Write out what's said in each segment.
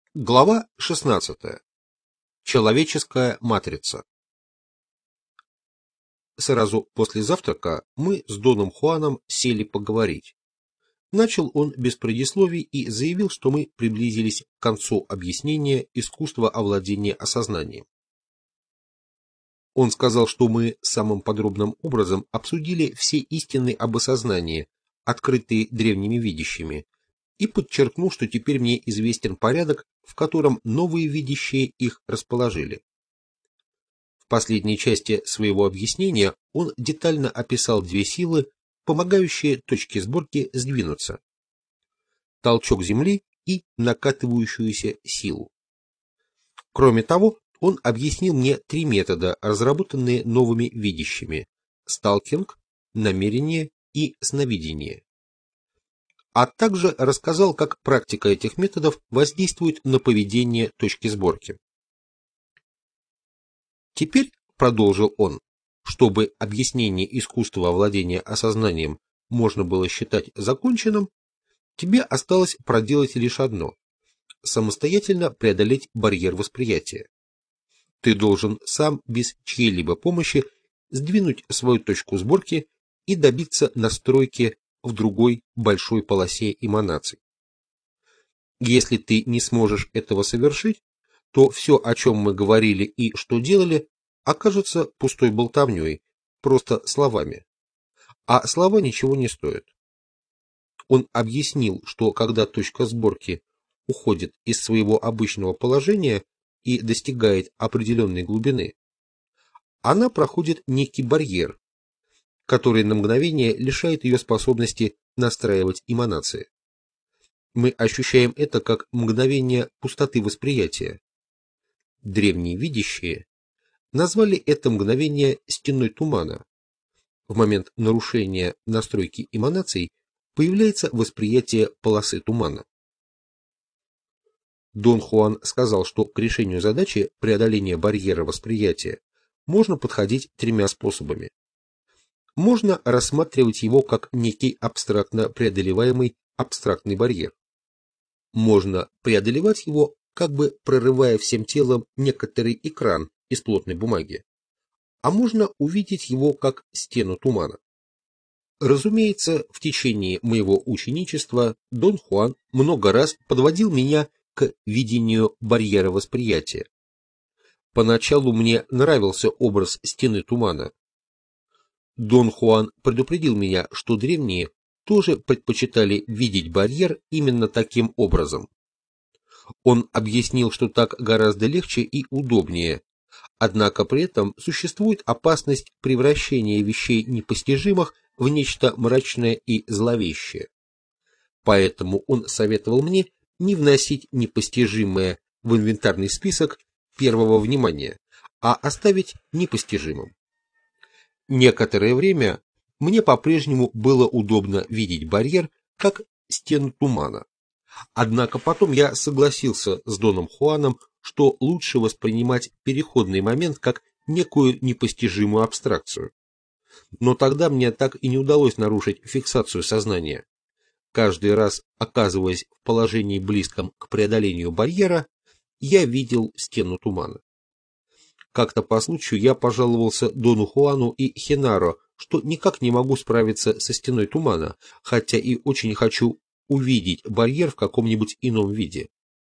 Глава 16. Человеческая матрица. Сразу после завтрака мы с Доном Хуаном сели поговорить. Начал он без предисловий и заявил, что мы приблизились к концу объяснения искусства овладения осознанием. Он сказал, что мы самым подробным образом обсудили все истины об осознании, открытые древними видящими, и подчеркнул, что теперь мне известен порядок, в котором новые видящие их расположили. В последней части своего объяснения он детально описал две силы, помогающие точке сборки сдвинуться: толчок Земли и накатывающуюся силу. Кроме того, он объяснил мне три метода, разработанные новыми видящими: сталкинг, намерение и сновидение. А также рассказал, как практика этих методов воздействует на поведение точки сборки. Теперь, продолжил он, чтобы объяснение искусства овладения осознанием можно было считать законченным, тебе осталось проделать лишь одно – самостоятельно преодолеть барьер восприятия. Ты должен сам, без чьей-либо помощи, сдвинуть свою точку сборки и добиться настройки в другой большой полосе эманаций. Если ты не сможешь этого совершить, то все, о чем мы говорили и что делали, окажется пустой болтовней, просто словами. А слова ничего не стоят. Он объяснил, что когда точка сборки уходит из своего обычного положения и достигает определенной глубины, она проходит некий барьер, который на мгновение лишает ее способности настраивать эманации. Мы ощущаем это как мгновение пустоты восприятия. Древние видящие назвали это мгновение стеной тумана. В момент нарушения настройки эманаций появляется восприятие полосы тумана. Дон Хуан сказал, что к решению задачи преодоления барьера восприятия можно подходить тремя способами. Можно рассматривать его как некий абстрактно преодолеваемый абстрактный барьер. Можно преодолевать его, как бы прорывая всем телом некоторый экран из плотной бумаги, а можно увидеть его как стену тумана. Разумеется, в течение моего ученичества Дон Хуан много раз подводил меня к видению барьера восприятия. Поначалу мне нравился образ стены тумана. Дон Хуан предупредил меня, что древние тоже предпочитали видеть барьер именно таким образом. Он объяснил, что так гораздо легче и удобнее, однако при этом существует опасность превращения вещей непостижимых в нечто мрачное и зловещее. Поэтому он советовал мне не вносить непостижимое в инвентарный список первого внимания, а оставить непостижимым. Некоторое время мне по-прежнему было удобно видеть барьер как стену тумана. Однако потом я согласился с Доном Хуаном, что лучше воспринимать переходный момент как некую непостижимую абстракцию. Но тогда мне так и не удалось нарушить фиксацию сознания. Каждый раз, оказываясь в положении близком к преодолению барьера, я видел стену тумана. Как-то по случаю я пожаловался Дону Хуану и Хенаро, что никак не могу справиться со стеной тумана, хотя и очень хочу увидеть барьер в каком-нибудь ином виде.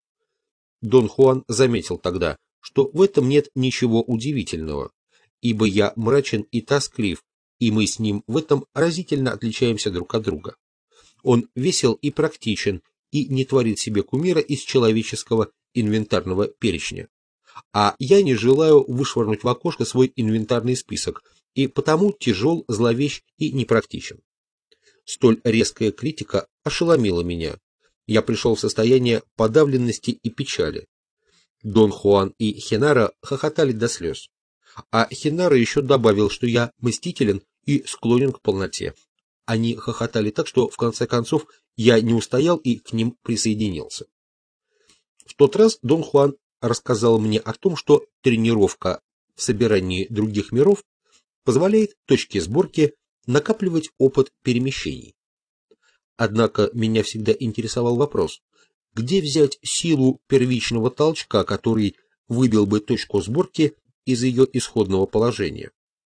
Дон Хуан заметил тогда, что в этом нет ничего удивительного, ибо я мрачен и тосклив, и мы с ним в этом разительно отличаемся друг от друга. Он весел и практичен, и не творит себе кумира из человеческого инвентарного перечня. А я не желаю вышвырнуть в окошко свой инвентарный список, и потому тяжел, зловещ и непрактичен. Столь резкая критика ошеломила меня. Я пришел в состояние подавленности и печали. Дон Хуан и Хенаро хохотали до слез. А Хенаро еще добавил, что я мстителен и склонен к полноте. Они хохотали так, что в конце концов я не устоял и к ним присоединился. В тот раз Дон Хуан рассказал мне о том, что тренировка в собирании других миров позволяет точке сборки накапливать опыт перемещений. Однако меня всегда интересовал вопрос, где взять силу первичного толчка, который выбил бы точку сборки из ее исходного положения.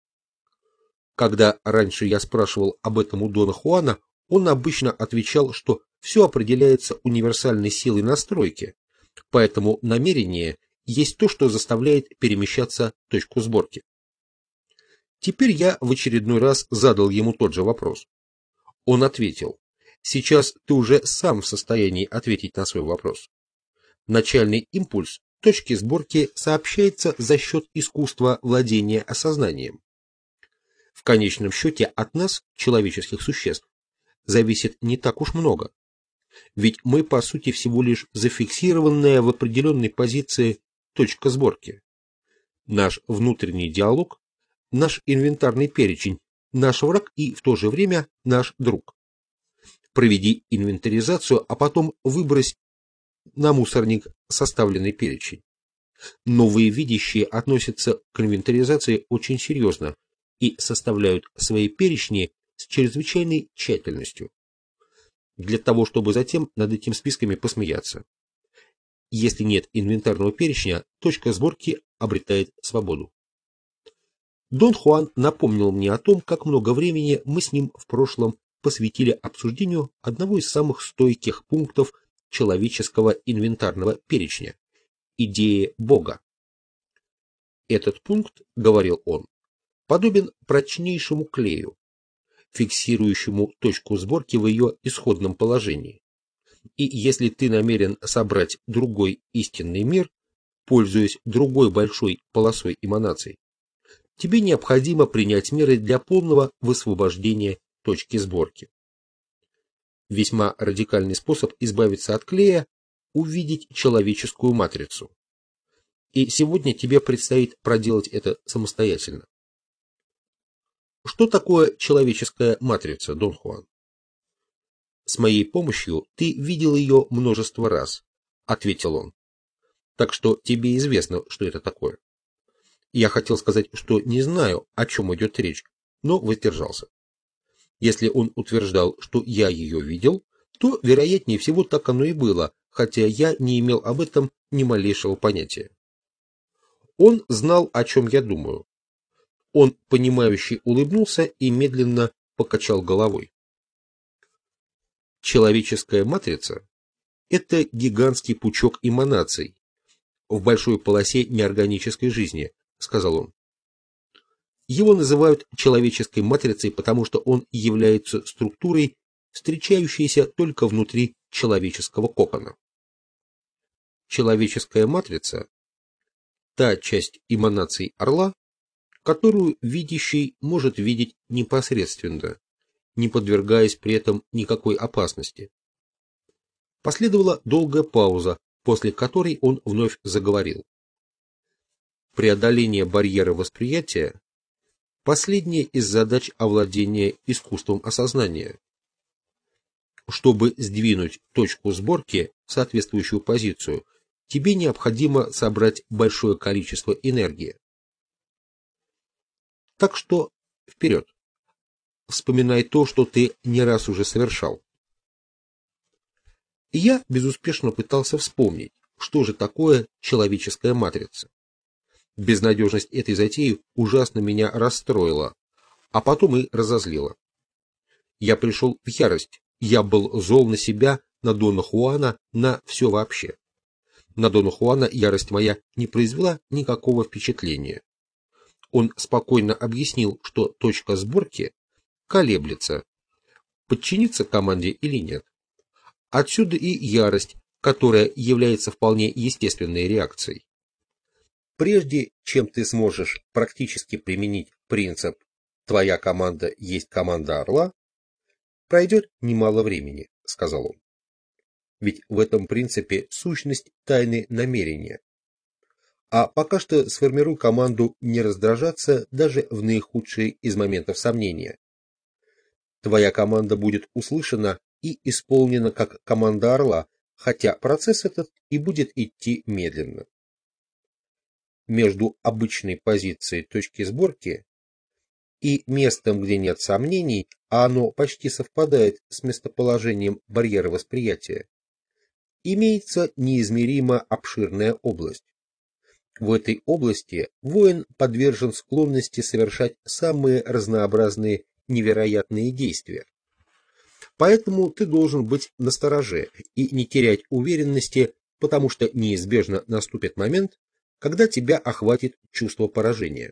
Когда раньше я спрашивал об этом у Дона Хуана, он обычно отвечал, что все определяется универсальной силой настройки, поэтому намерение есть то, что заставляет перемещаться точку сборки. Теперь я в очередной раз задал ему тот же вопрос. Он ответил: сейчас ты уже сам в состоянии ответить на свой вопрос. Начальный импульс точки сборки сообщается за счет искусства владения осознанием. В конечном счете от нас, человеческих существ, зависит не так уж много. Ведь мы, по сути, всего лишь зафиксированная в определенной позиции точка сборки. Наш внутренний диалог, наш инвентарный перечень, наш враг и в то же время наш друг. Проведи инвентаризацию, а потом выбрось на мусорник составленный перечень. Новые видящие относятся к инвентаризации очень серьезно и составляют свои перечни с чрезвычайной тщательностью, для того, чтобы затем над этими списками посмеяться. Если нет инвентарного перечня, точка сборки обретает свободу. Дон Хуан напомнил мне о том, как много времени мы с ним в прошлом посвятили обсуждению одного из самых стойких пунктов человеческого инвентарного перечня – идеи Бога. Этот пункт, говорил он, подобен прочнейшему клею, фиксирующему точку сборки в ее исходном положении. И если ты намерен собрать другой истинный мир, пользуясь другой большой полосой эманаций, тебе необходимо принять меры для полного высвобождения точки сборки. Весьма радикальный способ избавиться от клея – увидеть человеческую матрицу. И сегодня тебе предстоит проделать это самостоятельно. Что такое человеческая матрица, Дон Хуан? С моей помощью ты видел ее множество раз, ответил он. Так что тебе известно, что это такое. Я хотел сказать, что не знаю, о чем идет речь, но воздержался. Если он утверждал, что я ее видел, то, вероятнее всего, так оно и было, хотя я не имел об этом ни малейшего понятия. Он знал, о чем я думаю. Он, понимающе улыбнулся и медленно покачал головой. Человеческая матрица – это гигантский пучок эманаций в большой полосе неорганической жизни, сказал он. Его называют человеческой матрицей, потому что он является структурой, встречающейся только внутри человеческого кокона. Человеческая матрица – та часть эманаций орла, которую видящий может видеть непосредственно, не подвергаясь при этом никакой опасности. Последовала долгая пауза, после которой он вновь заговорил. Преодоление барьера восприятия – последняя из задач овладения искусством осознания. Чтобы сдвинуть точку сборки в соответствующую позицию, тебе необходимо собрать большое количество энергии. Так что вперед. Вспоминай то, что ты не раз уже совершал. И я безуспешно пытался вспомнить, что же такое человеческая матрица. Безнадежность этой затеи ужасно меня расстроила, а потом и разозлила. Я пришел в ярость, я был зол на себя, на Дона Хуана, на все вообще. На Дона Хуана ярость моя не произвела никакого впечатления. Он спокойно объяснил, что точка сборки колеблется, подчиниться команде или нет. Отсюда и ярость, которая является вполне естественной реакцией. Прежде чем ты сможешь практически применить принцип «твоя команда есть команда орла», пройдет немало времени, сказал он. Ведь в этом принципе сущность тайны намерения. А пока что сформируй команду не раздражаться даже в наихудшие из моментов сомнения. Твоя команда будет услышана и исполнена как команда орла, хотя процесс этот и будет идти медленно. Между обычной позицией точки сборки и местом, где нет сомнений, а оно почти совпадает с местоположением барьера восприятия, имеется неизмеримо обширная область. В этой области воин подвержен склонности совершать самые разнообразные невероятные действия. Поэтому ты должен быть настороже и не терять уверенности, потому что неизбежно наступит момент, когда тебя охватит чувство поражения.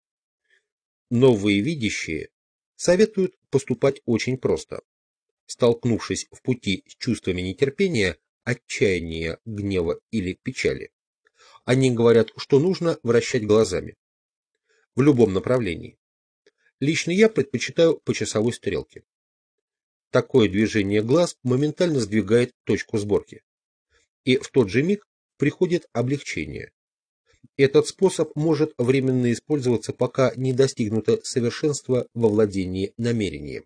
Новые видящие советуют поступать очень просто. Столкнувшись в пути с чувствами нетерпения, отчаяния, гнева или печали, они говорят, что нужно вращать глазами. В любом направлении. Лично я предпочитаю по часовой стрелке. Такое движение глаз моментально сдвигает точку сборки. И в тот же миг приходит облегчение. Этот способ может временно использоваться, пока не достигнуто совершенство во владении намерением.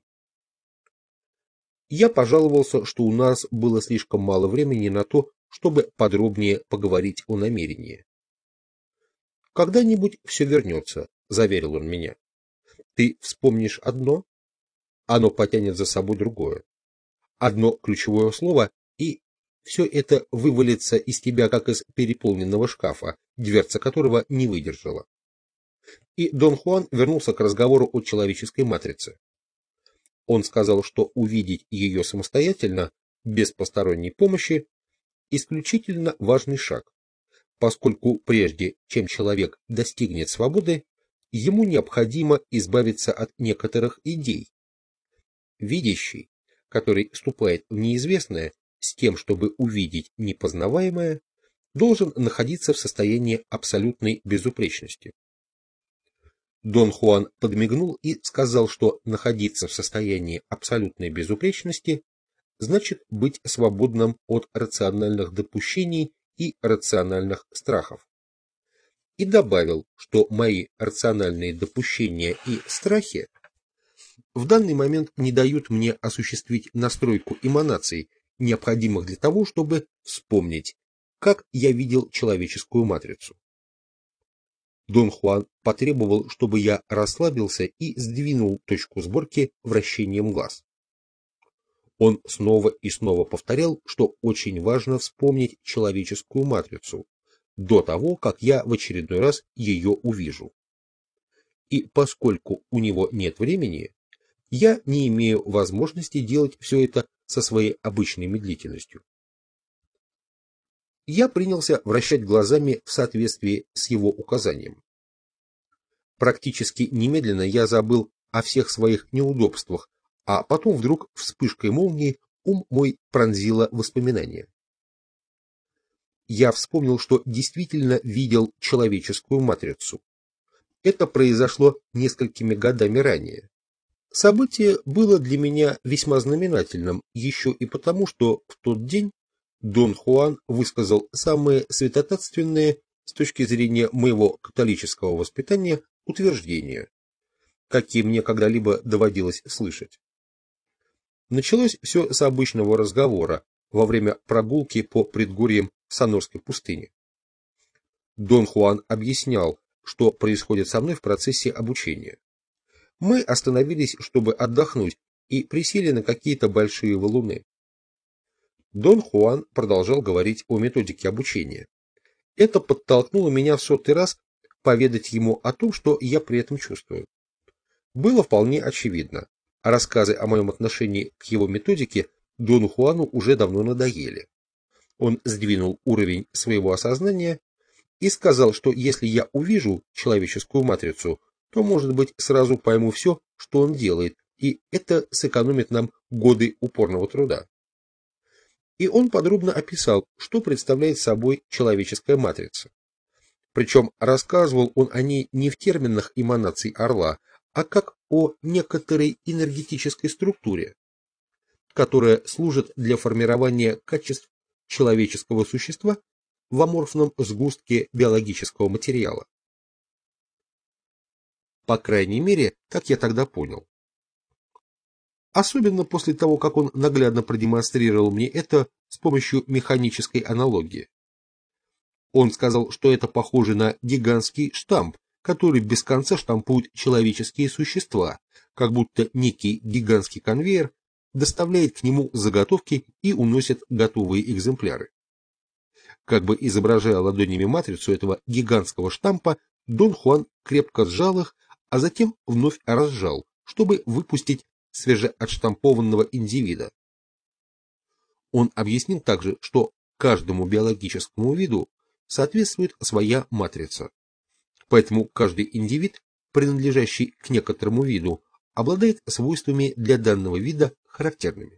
Я пожаловался, что у нас было слишком мало времени на то, чтобы подробнее поговорить о намерении. «Когда-нибудь все вернется», — заверил он меня. «Ты вспомнишь одно, оно потянет за собой другое. Одно ключевое слово, и все это вывалится из тебя, как из переполненного шкафа, дверца которого не выдержала». И Дон Хуан вернулся к разговору о человеческой матрице. Он сказал, что увидеть ее самостоятельно, без посторонней помощи, исключительно важный шаг, поскольку прежде чем человек достигнет свободы, ему необходимо избавиться от некоторых идей. Видящий, который вступает в неизвестное с тем, чтобы увидеть непознаваемое, должен находиться в состоянии абсолютной безупречности. Дон Хуан подмигнул и сказал, что находиться в состоянии абсолютной безупречности значит быть свободным от рациональных допущений и рациональных страхов. И добавил, что мои рациональные допущения и страхи в данный момент не дают мне осуществить настройку эманаций, необходимых для того, чтобы вспомнить, как я видел человеческую матрицу. Дон Хуан потребовал, чтобы я расслабился и сдвинул точку сборки вращением глаз. Он снова и снова повторял, что очень важно вспомнить человеческую матрицу до того, как я в очередной раз ее увижу. И поскольку у него нет времени, я не имею возможности делать все это со своей обычной медлительностью. Я принялся вращать глазами в соответствии с его указанием. Практически немедленно я забыл о всех своих неудобствах, а потом вдруг вспышкой молнии ум мой пронзило воспоминание. Я вспомнил, что действительно видел человеческую матрицу. Это произошло несколькими годами ранее. Событие было для меня весьма знаменательным, еще и потому, что в тот день Дон Хуан высказал самые святотатственные с точки зрения моего католического воспитания утверждения, какие мне когда-либо доводилось слышать. Началось все с обычного разговора во время прогулки по предгорьям Сонорской пустыни. Дон Хуан объяснял, что происходит со мной в процессе обучения. Мы остановились, чтобы отдохнуть, и присели на какие-то большие валуны. Дон Хуан продолжал говорить о методике обучения. Это подтолкнуло меня в 100-й раз поведать ему о том, что я при этом чувствую. Было вполне очевидно, а рассказы о моем отношении к его методике Дону Хуану уже давно надоели. Он сдвинул уровень своего осознания и сказал, что если я увижу человеческую матрицу, то, может быть, сразу пойму все, что он делает, и это сэкономит нам годы упорного труда. И он подробно описал, что представляет собой человеческая матрица. Причем рассказывал он о ней не в терминах эманаций орла, а как о некоторой энергетической структуре, которая служит для формирования качеств человеческого существа в аморфном сгустке биологического материала. По крайней мере, так я тогда понял. Особенно после того, как он наглядно продемонстрировал мне это с помощью механической аналогии. Он сказал, что это похоже на гигантский штамп, который без конца штампует человеческие существа, как будто некий гигантский конвейер доставляет к нему заготовки и уносит готовые экземпляры. Как бы изображая ладонями матрицу этого гигантского штампа, Дон Хуан крепко сжал их, а затем вновь разжал, чтобы выпустить свежеотштампованного индивида. Он объяснил также, что каждому биологическому виду соответствует своя матрица. Поэтому каждый индивид, принадлежащий к некоторому виду, обладает свойствами для данного вида характерными.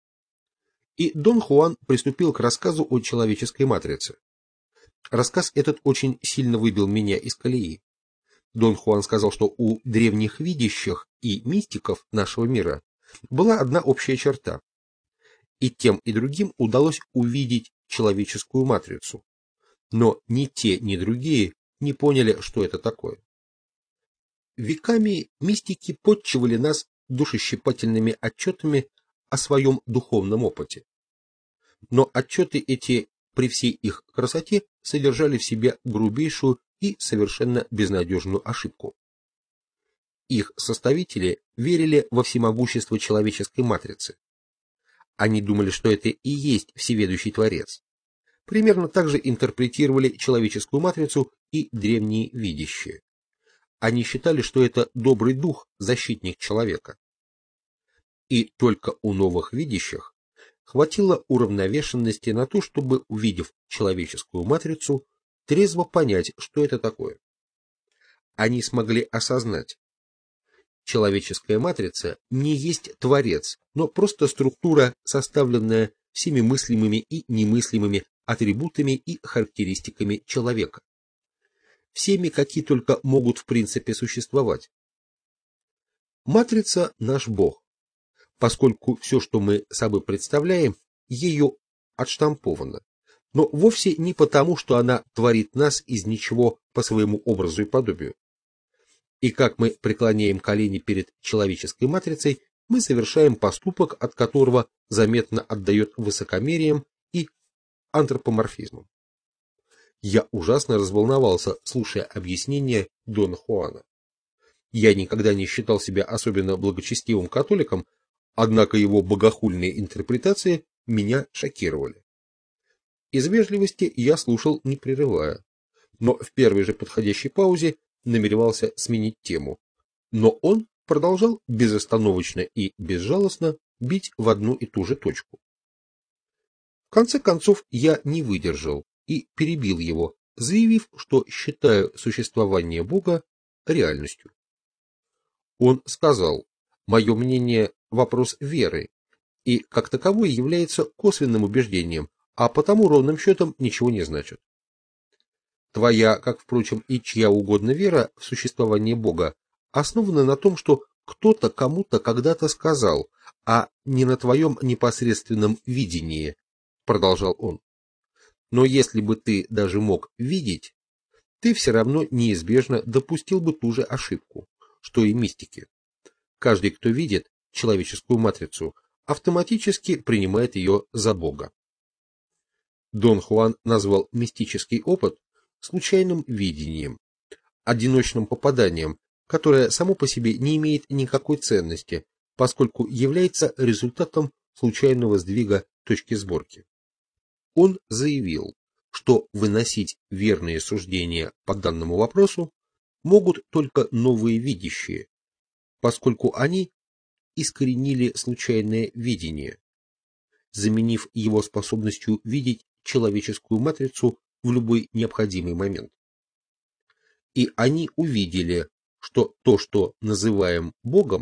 И Дон Хуан приступил к рассказу о человеческой матрице. Рассказ этот очень сильно выбил меня из колеи. Дон Хуан сказал, что у древних видящих и мистиков нашего мира была одна общая черта. И тем, и другим удалось увидеть человеческую матрицу. Но ни те, ни другие не поняли, что это такое. Веками мистики подчивали нас душещипательными отчетами о своем духовном опыте. Но отчеты эти при всей их красоте содержали в себе грубейшую и совершенно безнадежную ошибку. Их составители верили во всемогущество человеческой матрицы. Они думали, что это и есть всеведущий Творец. Примерно так же интерпретировали человеческую матрицу и древние видящие. Они считали, что это добрый дух, защитник человека. И только у новых видящих хватило уравновешенности на то, чтобы, увидев человеческую матрицу, трезво понять, что это такое. Они смогли осознать: человеческая матрица не есть Творец, но просто структура, составленная всеми мыслимыми и немыслимыми атрибутами и характеристиками человека. Всеми, какие только могут в принципе существовать. Матрица – наш Бог, поскольку все, что мы собой представляем, ею отштамповано, но вовсе не потому, что она творит нас из ничего по своему образу и подобию. И как мы преклоняем колени перед человеческой матрицей, мы совершаем поступок, от которого заметно отдает высокомерием и антропоморфизмом. Я ужасно разволновался, слушая объяснения Дона Хуана. Я никогда не считал себя особенно благочестивым католиком, однако его богохульные интерпретации меня шокировали. Из вежливости я слушал, не прерывая, но в первой же подходящей паузе намеревался сменить тему. Но он продолжал безостановочно и безжалостно бить в одну и ту же точку. В конце концов я не выдержал и перебил его, заявив, что считаю существование Бога реальностью. Он сказал: мое мнение – вопрос веры, и как таковой является косвенным убеждением, а потому ровным счетом ничего не значит. Твоя, как, впрочем, и чья угодно вера в существование Бога, основана на том, что кто-то кому-то когда-то сказал, а не на твоем непосредственном видении, продолжал он. Но если бы ты даже мог видеть, ты все равно неизбежно допустил бы ту же ошибку, что и мистики. Каждый, кто видит человеческую матрицу, автоматически принимает ее за Бога. Дон Хуан назвал мистический опыт случайным видением, одиночным попаданием, которое само по себе не имеет никакой ценности, поскольку является результатом случайного сдвига точки сборки. Он заявил, что выносить верные суждения по данному вопросу могут только новые видящие, поскольку они искоренили случайное видение, заменив его способностью видеть человеческую матрицу в любой необходимый момент. И они увидели, что то, что называем Богом,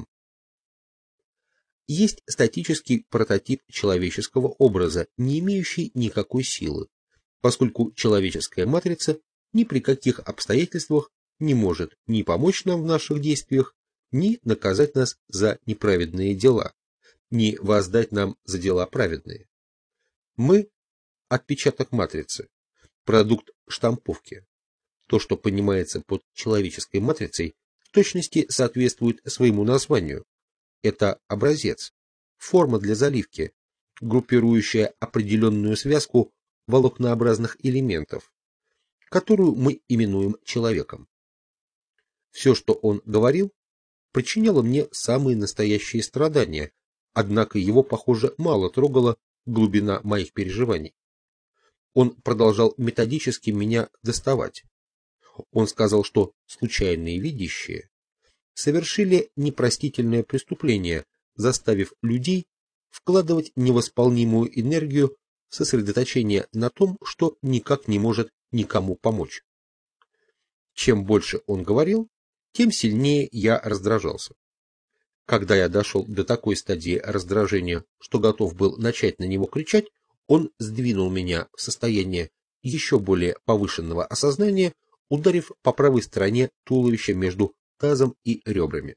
есть статический прототип человеческого образа, не имеющий никакой силы, поскольку человеческая матрица ни при каких обстоятельствах не может ни помочь нам в наших действиях, ни наказать нас за неправедные дела, ни воздать нам за дела праведные. Мы – отпечаток матрицы, продукт штамповки. То, что понимается под человеческой матрицей, в точности соответствует своему названию. Это образец, форма для заливки, группирующая определенную связку волокнообразных элементов, которую мы именуем человеком. Все, что он говорил, причиняло мне самые настоящие страдания, однако его, похоже, мало трогала глубина моих переживаний. Он продолжал методически меня доставать. Он сказал, что случайные видящие совершили непростительное преступление, заставив людей вкладывать невосполнимую энергию в сосредоточение на том, что никак не может никому помочь. Чем больше он говорил, тем сильнее я раздражался. Когда я дошел до такой стадии раздражения, что готов был начать на него кричать, он сдвинул меня в состояние еще более повышенного осознания, ударив по правой стороне туловища между тазом и ребрами.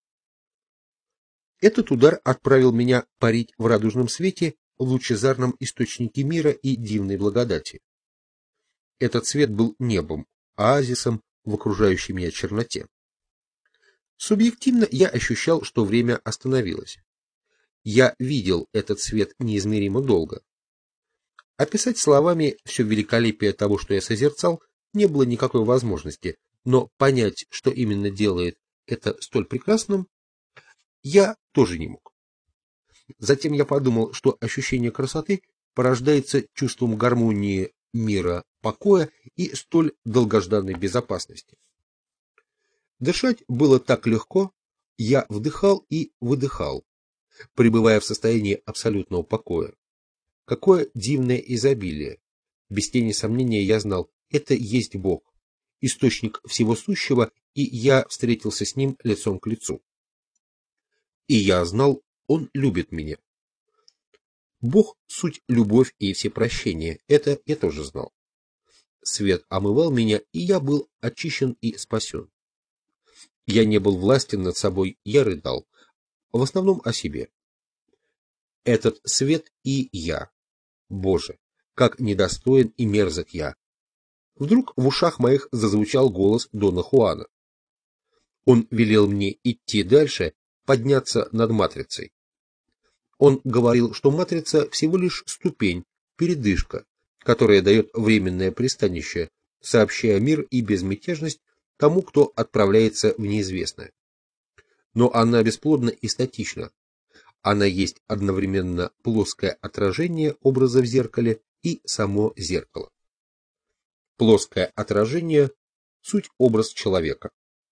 Этот удар отправил меня парить в радужном свете в лучезарном источнике мира и дивной благодати. Этот свет был небом, оазисом в окружающей меня черноте. Субъективно я ощущал, что время остановилось. Я видел этот свет неизмеримо долго. Описать словами все великолепие того, что я созерцал, не было никакой возможности, но понять, что именно делает это столь прекрасным, я тоже не мог. Затем я подумал, что ощущение красоты порождается чувством гармонии, мира, покоя и столь долгожданной безопасности. Дышать было так легко, я вдыхал и выдыхал, пребывая в состоянии абсолютного покоя. Какое дивное изобилие! Без тени сомнения я знал, это есть Бог, источник всего сущего, и я встретился с Ним лицом к лицу. И я знал, Он любит меня. Бог — суть любовь и всепрощение, это я тоже знал. Свет омывал меня, и я был очищен и спасен. Я не был властен над собой, я рыдал, в основном о себе. Этот свет и я. Боже, как недостоин и мерзок я. Вдруг в ушах моих зазвучал голос Дона Хуана. Он велел мне идти дальше, подняться над матрицей. Он говорил, что матрица всего лишь ступень, передышка, которая дает временное пристанище, сообщая мир и безмятежность тому, кто отправляется в неизвестное. Но она бесплодна и статична. Она есть одновременно плоское отражение образа в зеркале и само зеркало. Плоское отражение — суть образ человека.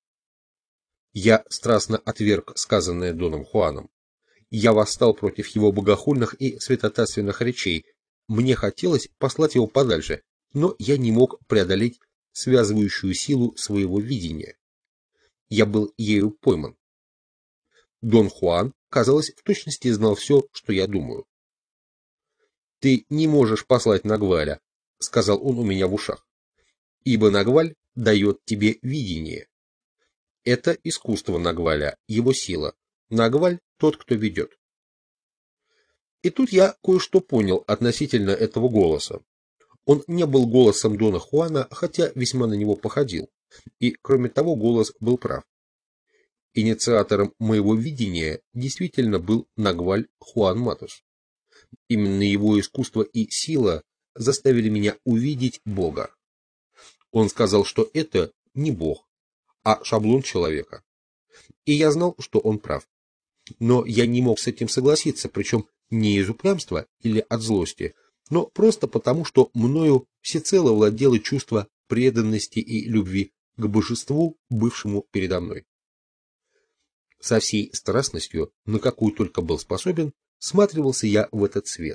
Я страстно отверг сказанное Доном Хуаном. Я восстал против его богохульных и святотатственных речей. Мне хотелось послать его подальше, но я не мог преодолеть связывающую силу своего видения. Я был ею пойман. Дон Хуан, казалось, в точности знал все, что я думаю. «Ты не можешь послать Нагваля», — сказал он у меня в ушах, «ибо Нагваль дает тебе видение. Это искусство Нагваля, его сила. Нагваль — тот, кто ведет». И тут я кое-что понял относительно этого голоса. Он не был голосом Дона Хуана, хотя весьма на него походил. И, кроме того, голос был прав. Инициатором моего видения действительно был Нагваль Хуан Матус. Именно его искусство и сила заставили меня увидеть Бога. Он сказал, что это не Бог, а шаблон человека. И я знал, что он прав. Но я не мог с этим согласиться, причем не из упрямства или от злости, но просто потому, что мною всецело владело чувство преданности и любви к божеству, бывшему передо мной. Со всей страстностью, на какую только был способен, всматривался я в этот свет.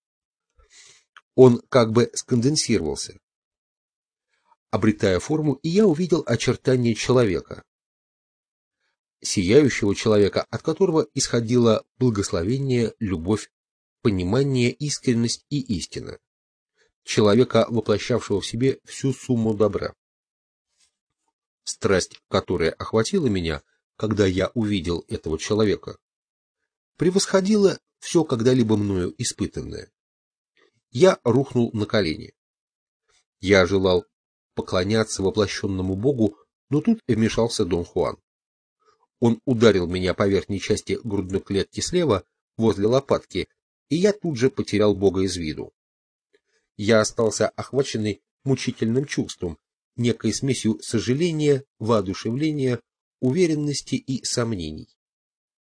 Он как бы сконденсировался, обретая форму, и я увидел очертания человека. Сияющего человека, от которого исходило благословение, любовь, понимание, искренность и истина. Человека, воплощавшего в себе всю сумму добра. Страсть, которая охватила меня, когда я увидел этого человека, превосходила все когда-либо мною испытанное. Я рухнул на колени. Я желал поклоняться воплощенному Богу, но тут вмешался Дон Хуан. Он ударил меня по верхней части грудной клетки слева, возле лопатки, и я тут же потерял Бога из виду. Я остался охваченный мучительным чувством, некой смесью сожаления, воодушевления, уверенности и сомнений.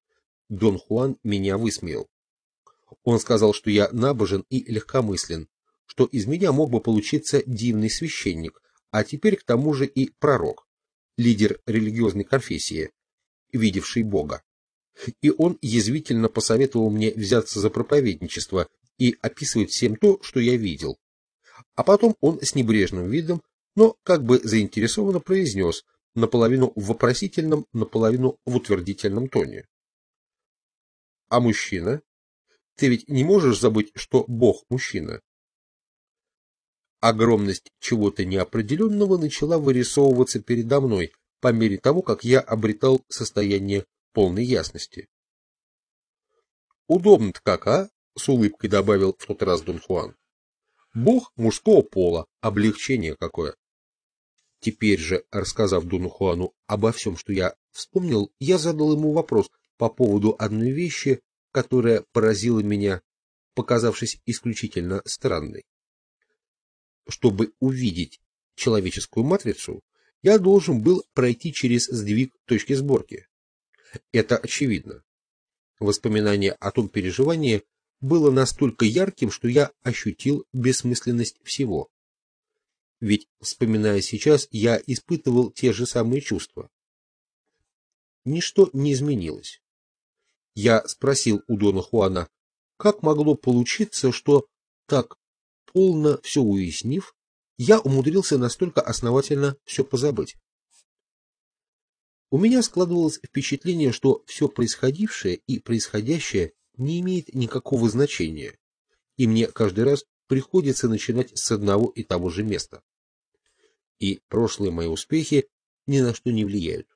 Дон Хуан меня высмеял. Он сказал, что я набожен и легкомыслен, что из меня мог бы получиться дивный священник, а теперь к тому же и пророк, лидер религиозной конфессии, видевший Бога. И он язвительно посоветовал мне взяться за проповедничество и описывать всем то, что я видел. А потом он с небрежным видом, но как бы заинтересованно произнес, наполовину в вопросительном, наполовину в утвердительном тоне. А мужчина? Ты ведь не можешь забыть, что Бог мужчина? Огромность чего-то неопределенного начала вырисовываться передо мной по мере того, как я обретал состояние полной ясности. Удобно-то как, а? С улыбкой добавил в тот раз Дон Хуан. Бог мужского пола, облегчение какое. Теперь же, рассказав Дону Хуану обо всем, что я вспомнил, я задал ему вопрос по поводу одной вещи, которая поразила меня, показавшись исключительно странной. Чтобы увидеть человеческую матрицу, я должен был пройти через сдвиг точки сборки. Это очевидно. Воспоминание о том переживании было настолько ярким, что я ощутил бессмысленность всего. Ведь, вспоминая сейчас, я испытывал те же самые чувства. Ничто не изменилось. Я спросил у Дона Хуана, как могло получиться, что, так полно все уяснив, я умудрился настолько основательно все позабыть. У меня складывалось впечатление, что все происходившее и происходящее не имеет никакого значения, и мне каждый раз приходится начинать с одного и того же места. И прошлые мои успехи ни на что не влияют.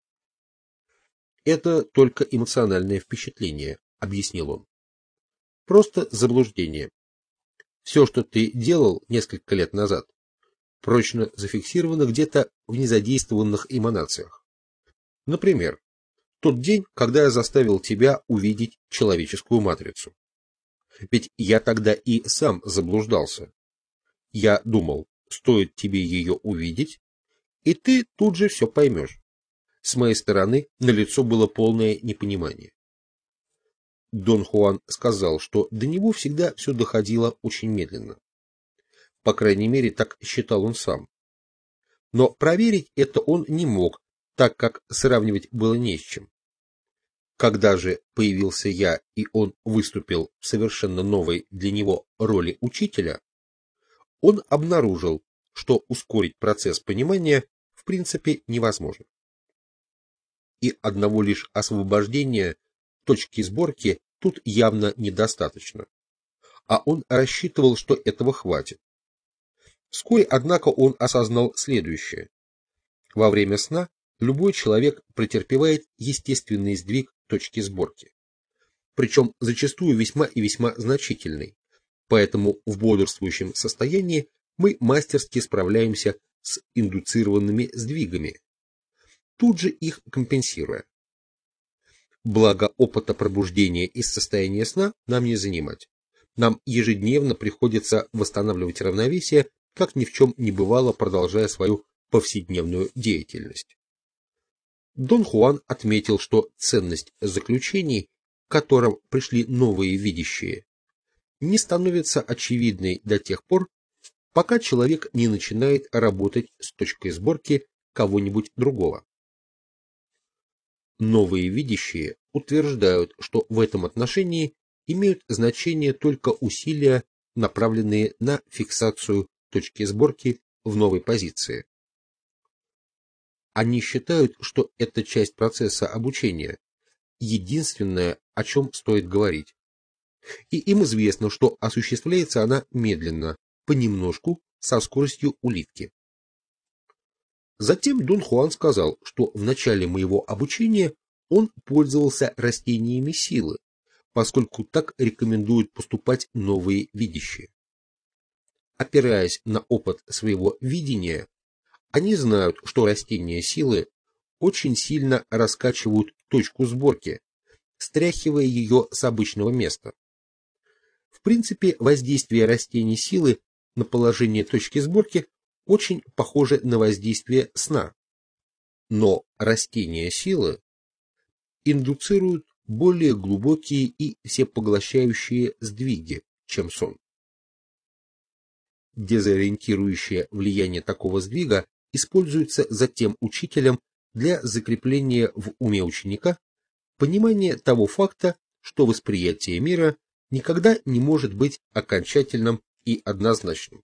Это только эмоциональное впечатление, объяснил он. Просто заблуждение. Все, что ты делал несколько лет назад, прочно зафиксировано где-то в незадействованных эманациях. Например, тот день, когда я заставил тебя увидеть человеческую матрицу. Ведь я тогда и сам заблуждался. Я думал, стоит тебе ее увидеть, и ты тут же все поймешь. С моей стороны налицо было полное непонимание. Дон Хуан сказал, что до него всегда все доходило очень медленно. По крайней мере, так считал он сам. Но проверить это он не мог, так как сравнивать было не с чем. Когда же появился я, и он выступил в совершенно новой для него роли учителя, он обнаружил, что ускорить процесс понимания в принципе невозможно. И одного лишь освобождения точки сборки тут явно недостаточно. А он рассчитывал, что этого хватит. Вскоре, однако, он осознал следующее. Во время сна любой человек претерпевает естественный сдвиг точки сборки. Причем зачастую весьма и весьма значительный. Поэтому в бодрствующем состоянии мы мастерски справляемся с индуцированными сдвигами, тут же их компенсируя. Благо опыта пробуждения из состояния сна нам не занимать. Нам ежедневно приходится восстанавливать равновесие, как ни в чем не бывало, продолжая свою повседневную деятельность. Дон Хуан отметил, что ценность заключений, к которым пришли новые видящие, не становится очевидной до тех пор, пока человек не начинает работать с точкой сборки кого-нибудь другого. Новые видящие утверждают, что в этом отношении имеют значение только усилия, направленные на фиксацию точки сборки в новой позиции. Они считают, что эта часть процесса обучения единственное, о чем стоит говорить. И им известно, что осуществляется она медленно, понемножку, со скоростью улитки. Затем Дон Хуан сказал, что в начале моего обучения он пользовался растениями силы, поскольку так рекомендуют поступать новые видящие. Опираясь на опыт своего видения, они знают, что растения силы очень сильно раскачивают точку сборки, стряхивая ее с обычного места. В принципе, воздействие растений силы на положение точки сборки очень похоже на воздействие сна. Но растения силы индуцируют более глубокие и всепоглощающие сдвиги, чем сон. Дезориентирующее влияние такого сдвига используется затем учителем для закрепления в уме ученика понимания того факта, что восприятие мира никогда не может быть окончательным и однозначным.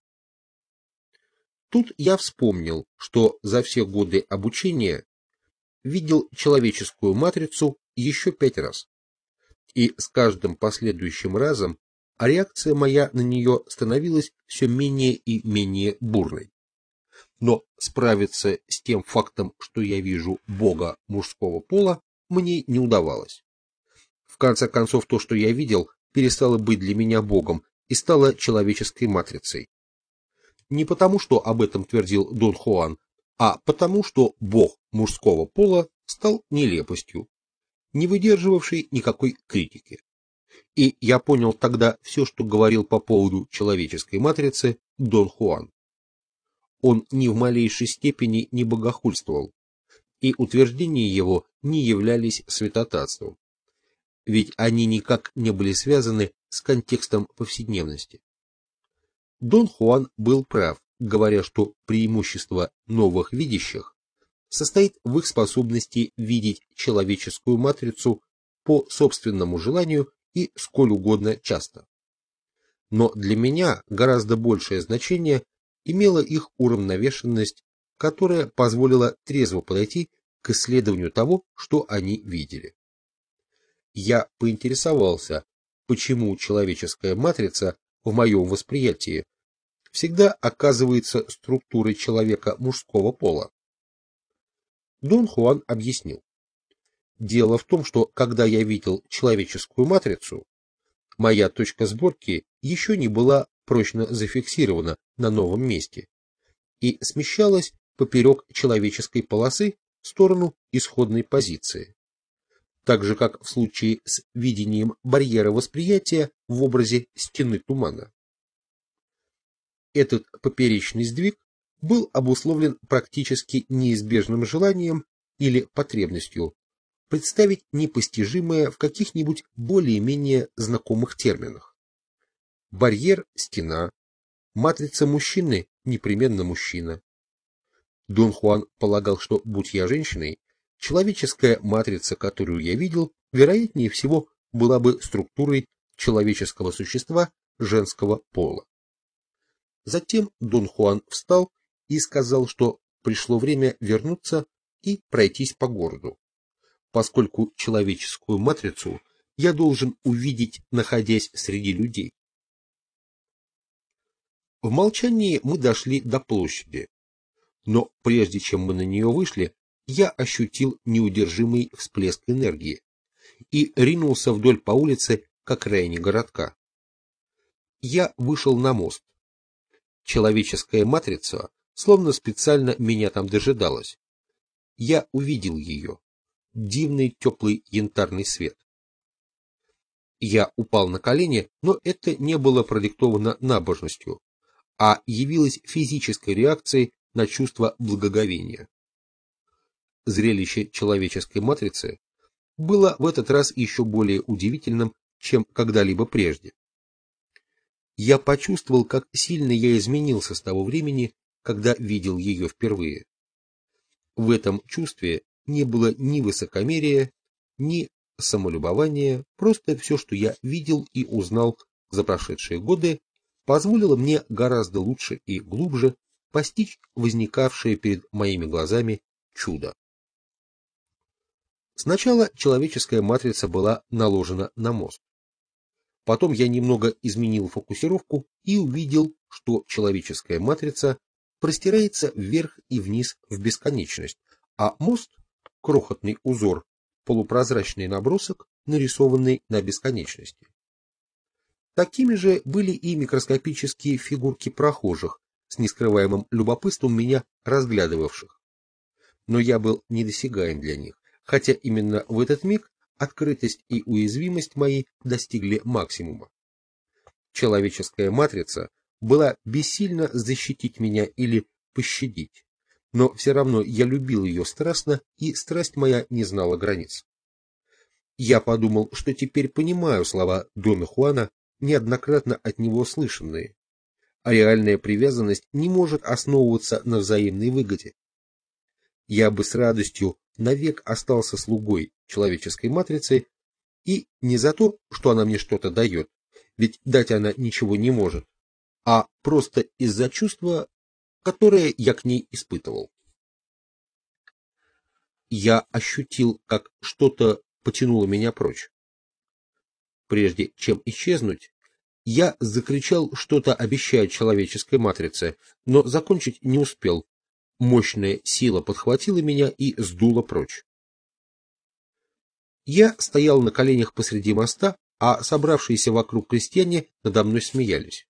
Тут я вспомнил, что за все годы обучения видел человеческую матрицу еще 5 раз, и с каждым последующим разом реакция моя на нее становилась все менее и менее бурной. Но справиться с тем фактом, что я вижу Бога мужского пола, мне не удавалось. В конце концов, то, что я видел, перестало быть для меня Богом и стало человеческой матрицей. Не потому, что об этом твердил Дон Хуан, а потому, что Бог мужского пола стал нелепостью, не выдерживавшей никакой критики. И я понял тогда все, что говорил по поводу человеческой матрицы Дон Хуан. Он ни в малейшей степени не богохульствовал, и утверждения его не являлись святотатством, ведь они никак не были связаны с контекстом повседневности. Дон Хуан был прав, говоря, что преимущество новых видящих состоит в их способности видеть человеческую матрицу по собственному желанию и сколь угодно часто. Но для меня гораздо большее значение имела их уравновешенность, которая позволила трезво подойти к исследованию того, что они видели. Я поинтересовался, почему человеческая матрица в моем восприятии всегда оказывается структурой человека мужского пола. Дон Хуан объяснил. Дело в том, что когда я видел человеческую матрицу, моя точка сборки еще не была прочно зафиксирована на новом месте и смещалась поперек человеческой полосы в сторону исходной позиции, так же как в случае с видением барьера восприятия в образе стены тумана. Этот поперечный сдвиг был обусловлен практически неизбежным желанием или потребностью представить непостижимое в каких-нибудь более-менее знакомых терминах. Барьер – стена, матрица мужчины – непременно мужчина. Дон Хуан полагал, что, будь я женщиной, человеческая матрица, которую я видел, вероятнее всего, была бы структурой человеческого существа женского пола. Затем Дон Хуан встал и сказал, что пришло время вернуться и пройтись по городу, поскольку человеческую матрицу я должен увидеть, находясь среди людей. В молчании мы дошли до площади, но прежде чем мы на нее вышли, я ощутил неудержимый всплеск энергии и ринулся вдоль по улице к окраине городка. Я вышел на мост. Человеческая матрица словно специально меня там дожидалась. Я увидел ее. Дивный теплый янтарный свет. Я упал на колени, но это не было продиктовано набожностью, а явилось физической реакцией на чувство благоговения. Зрелище человеческой матрицы было в этот раз еще более удивительным, чем когда-либо прежде. Я почувствовал, как сильно я изменился с того времени, когда видел ее впервые. В этом чувстве не было ни высокомерия, ни самолюбования, просто все, что я видел и узнал за прошедшие годы, позволило мне гораздо лучше и глубже постичь возникавшее перед моими глазами чудо. Сначала человеческая матрица была наложена на мост. Потом я немного изменил фокусировку и увидел, что человеческая матрица простирается вверх и вниз в бесконечность, а мост — крохотный узор, полупрозрачный набросок, нарисованный на бесконечности. Такими же были и микроскопические фигурки прохожих, с нескрываемым любопытством меня разглядывавших. Но я был недосягаем для них, хотя именно в этот миг открытость и уязвимость мои достигли максимума. Человеческая матрица была бессильна защитить меня или пощадить, но все равно я любил ее страстно, и страсть моя не знала границ. Я подумал, что теперь понимаю слова Дона Хуана, неоднократно от него слышанные. А реальная привязанность не может основываться на взаимной выгоде. Я бы с радостью навек остался слугой человеческой матрицы, и не за то, что она мне что-то дает, ведь дать она ничего не может, а просто из-за чувства, которое я к ней испытывал. Я ощутил, как что-то потянуло меня прочь. Прежде чем исчезнуть, я закричал что-то, обещая человеческой матрице, но закончить не успел. Мощная сила подхватила меня и сдула прочь. Я стоял на коленях посреди моста, а собравшиеся вокруг крестьяне надо мной смеялись.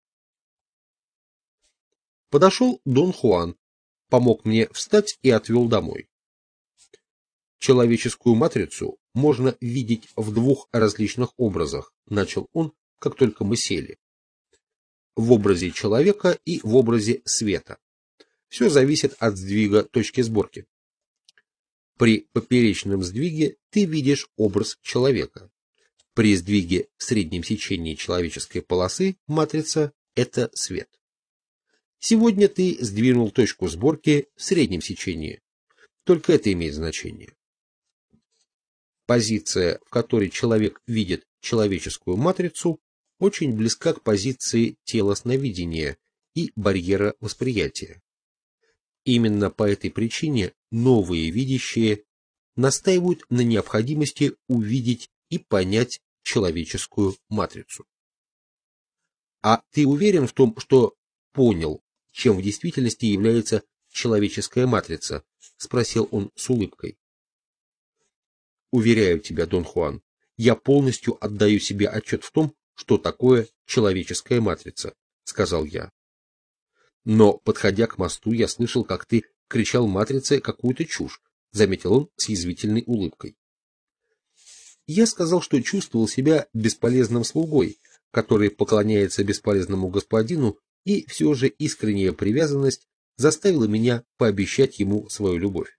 Подошел Дон Хуан, помог мне встать и отвел домой. Человеческую матрицу можно видеть в двух различных образах, начал он, как только мы сели. В образе человека и в образе света. Все зависит от сдвига точки сборки. При поперечном сдвиге ты видишь образ человека. При сдвиге в среднем сечении человеческой полосы матрица – это свет. Сегодня ты сдвинул точку сборки в среднем сечении. Только это имеет значение. Позиция, в которой человек видит человеческую матрицу, очень близка к позиции тела сновидения и барьера восприятия. Именно по этой причине новые видящие настаивают на необходимости увидеть и понять человеческую матрицу. А ты уверен в том, что понял, чем в действительности является человеческая матрица? Спросил он с улыбкой. Уверяю тебя, Дон Хуан, я полностью отдаю себе отчет в том, что такое человеческая матрица, сказал я. Но, подходя к мосту, я слышал, как ты кричал матрице какую-то чушь, заметил он с язвительной улыбкой. Я сказал, что чувствовал себя бесполезным слугой, который поклоняется бесполезному господину, и все же искренняя привязанность заставила меня пообещать ему свою любовь.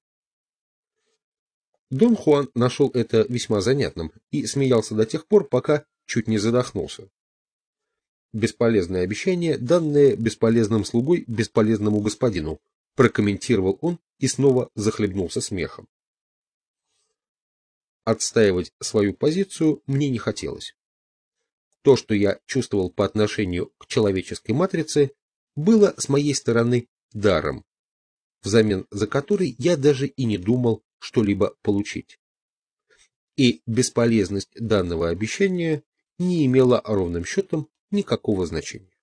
Дон Хуан нашел это весьма занятным и смеялся до тех пор, пока чуть не задохнулся. Бесполезное обещание, данное бесполезным слугой бесполезному господину, прокомментировал он и снова захлебнулся смехом. Отстаивать свою позицию мне не хотелось. То, что я чувствовал по отношению к человеческой матрице, было с моей стороны даром, взамен за который я даже и не думал что-либо получить. И бесполезность данного обещания не имела ровным счетом никакого значения.